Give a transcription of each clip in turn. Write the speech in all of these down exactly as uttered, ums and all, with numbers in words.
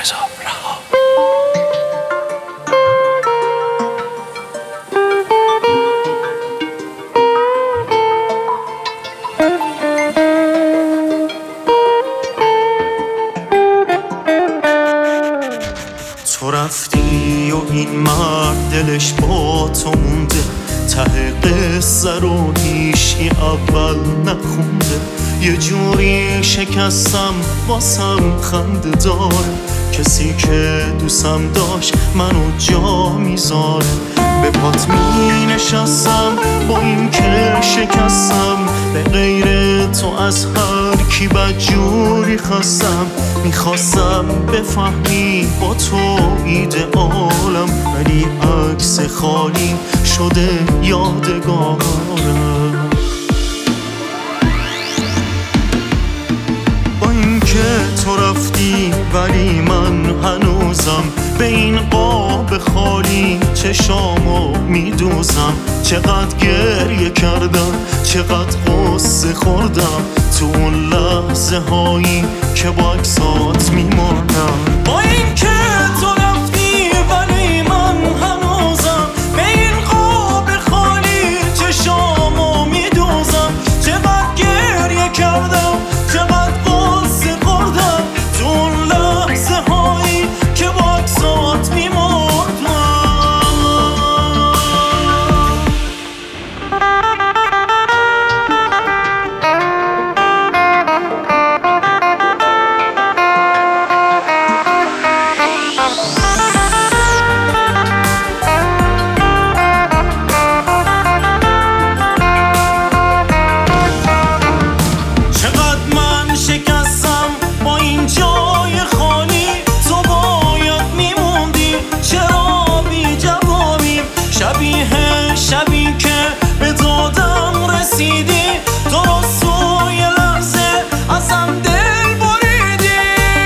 رضا رها. تو رفتی و این مرد دلش با تو مونده، ته قصه رو هیچی اول نخونده. یه جوری شکستم واسم خنده داره، کسی که دوستم داشت منو جا میذاره. به پات می نشستم با این که شکستم، به غیر تو از هر کی بدجوری خستم. میخواستم بفهمی با تو ایدئالم، ولی عکس خالی شده یادگارم. با این که تو رفتی ولی من هنوزم به این قاب خالی چشامو میدوزم. چقدر گریه کردم، چقدر غصه خوردم، تو اون لحظه هایی که با عکسات میمردم. با این که تو رفتی ولی من هنوزم به این قاب خالی چشامو میدوزم. چقدر گریه کردم، چقدر غصه خوردم، تو اون لحظه هایی که با عکسات میمردم. شبی که به دادم رسیدی، درست توی لحظه ازم دل بریدی.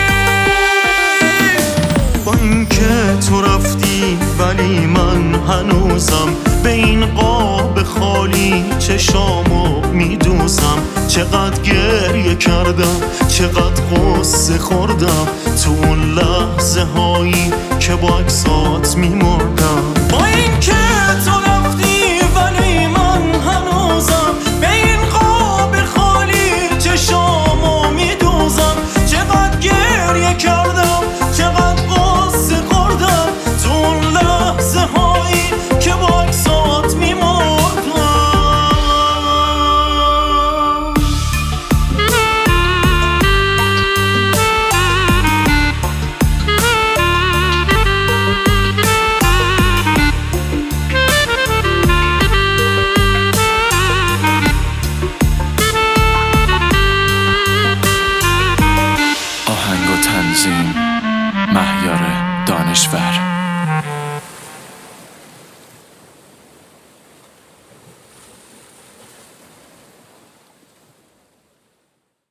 با این که تو رفتی ولی من هنوزم به این قاب خالی چشامو میدوزم. چقدر گریه کردم، چقدر غصه خوردم، تو اون لحظه هایی که با عکسات میمردم. با این که